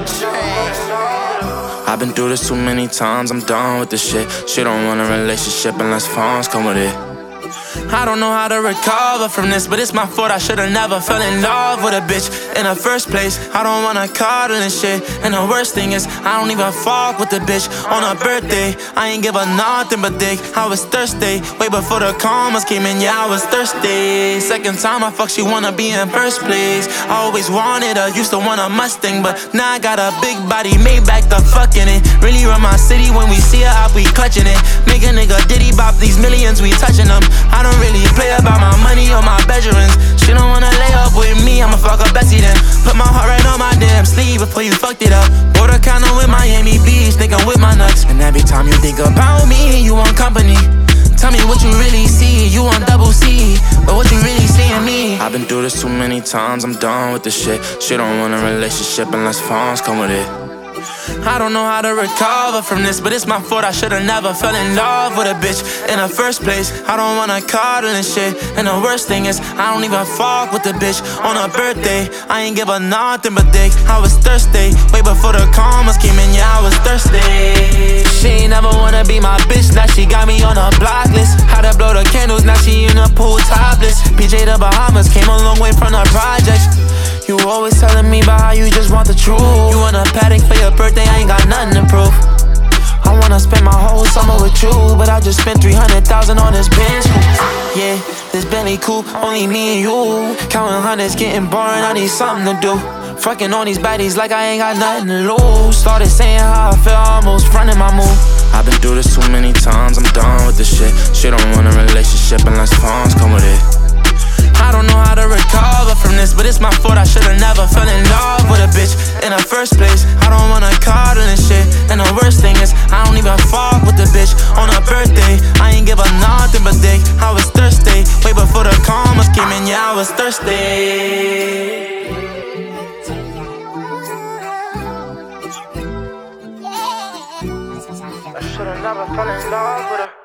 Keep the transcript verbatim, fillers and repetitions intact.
I've been through this too many times, I'm done with this shit. She don't want a relationship unless phones come with it. I don't know how to recover from this, but it's my fault. I should've never fell in love with a bitch in the first place. I don't wanna cuddle and shit, and the worst thing is I don't even fuck with the bitch on her birthday. I ain't give her nothing but dick. I was thirsty, way before the commas came in. Yeah, I was thirsty. Second time I fuck, she wanna be in first place. I always wanted her, used to want a Mustang, but now I got a big body, made back the fucking it. Really run my city when we see her out, we clutching it. Make a nigga diddy bop, these millions, we touching them. I don't really play about my money or my bedrooms. She don't wanna lay up with me, I'ma fuck her Bessie then. Put my heart right on my damn sleeve before you fucked it up. Bought a condo with Miami Beach, thinking with my nuts. And every time you think about me, you want company. Tell me what you really see, you want double C, but what you really see in me? I've been through this too many times, I'm done with this shit. She don't want a relationship unless phones come with it. I don't know how to recover from this, but it's my fault. I should've never fell in love with a bitch in the first place. I don't wanna cuddle and shit, and the worst thing is I don't even fuck with the bitch on her birthday. I ain't give her nothing but dick. I was thirsty, way before the commas came in. Yeah, I was thirsty. She ain't never wanna be my bitch, now she got me on a block list. How to blow the candles, now she in the pool topless. P J the Bahamas, came a long way from the projects. You always telling me about how you just want the truth. You want a paddock for your birthday, I ain't got nothing to prove. I wanna spend my whole summer with you, but I just spent three hundred thousand on this Benz. Yeah, this Bentley coupe, only me and you. Counting hundreds, getting boring, I need something to do. Fucking on these baddies like I ain't got nothing to lose. Started saying how I feel, almost fronting my move. I've been through this too many times, I'm done with this shit. She don't want a relationship unless phones come with it. I don't know how to recover from this, but it's my fault. I should've never fell in love with a bitch in the first place. I don't wanna cuddle and shit, and the worst thing is I don't even fuck with the bitch on her birthday. I ain't give her nothing but dick. I was thirsty, way before the commas came in. Yeah, I was thirsty. I should've never fell in love with her.